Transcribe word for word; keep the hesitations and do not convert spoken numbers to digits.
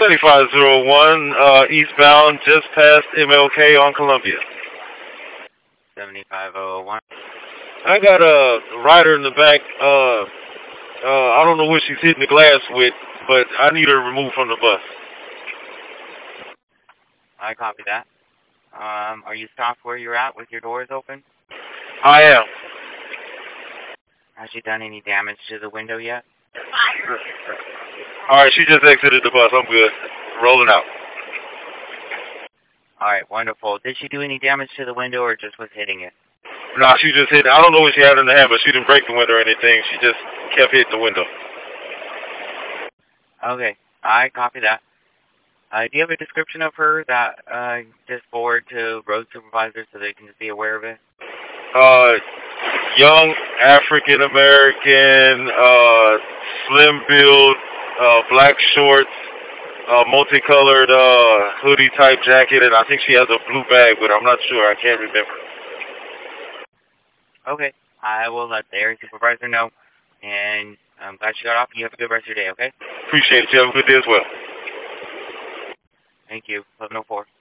seventy-five oh one, uh, eastbound, just past M L K on Columbia. seventy-five oh one. I got a rider in the back. Uh, uh, I don't know what she's hitting the glass with, but I need her removed from the bus. I copy that. Um, are you stopped where you're at with your doors open? I am. Has she done any damage to the window yet? All right, she just exited the bus. I'm good. Rolling out. All right, wonderful. Did she do any damage to the window or just was hitting it? Nah, she just hit. I don't know what she had in the hand, but she didn't break the window or anything. She just kept hitting the window. Okay, I copy that. Uh, do you have a description of her that uh, just forward to road supervisors so they can just be aware of it? Uh, young African American, uh, slim build, uh, black shorts, uh, multicolored uh, hoodie type jacket, and I think she has a blue bag, but I'm not sure. I can't remember. Okay, I will let the area supervisor know, and I'm glad you got off. You have a good rest of your day, okay? Appreciate it. You have a good day as well. Thank you. eleven oh four.